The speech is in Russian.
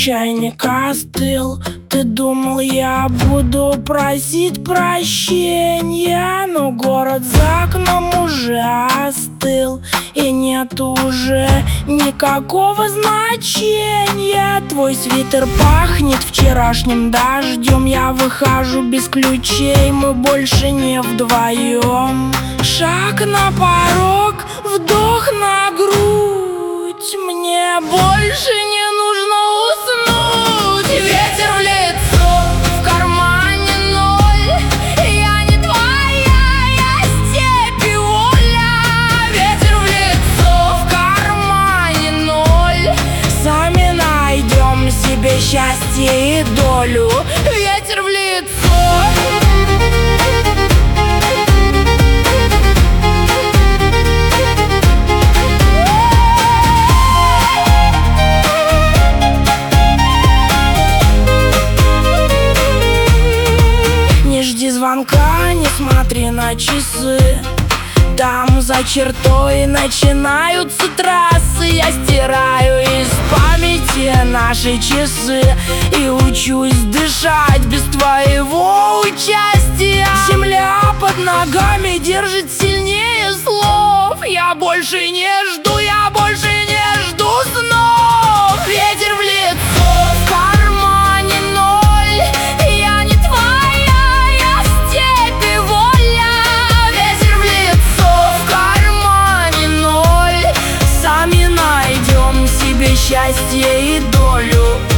Чайник остыл, ты думал, я буду просить прощения, но город за окном уже остыл, и нет уже никакого значения. Твой свитер пахнет вчерашним дождем, я выхожу без ключей, мы больше не вдвоем. Шаг на порог, вдох на грудь, мне больше не нужно уснуть. Ветер в лицо, в кармане ноль, я не твоя, я степь и воля. Ветер в лицо, в кармане ноль, сами найдем себе счастье и долю. Ветер в лицо. Звонка, не смотри на часы, там за чертой начинаются трассы. Я стираю из памяти наши часы и учусь дышать без твоего участия. Земля под ногами держит сильнее слов, я больше не жду, я больше не жду снов. Ветер в лицо, в кармане ноль, я не твоя, я степь и воля. Ветер в лицо, в кармане ноль, сами найдем себе счастье и долю.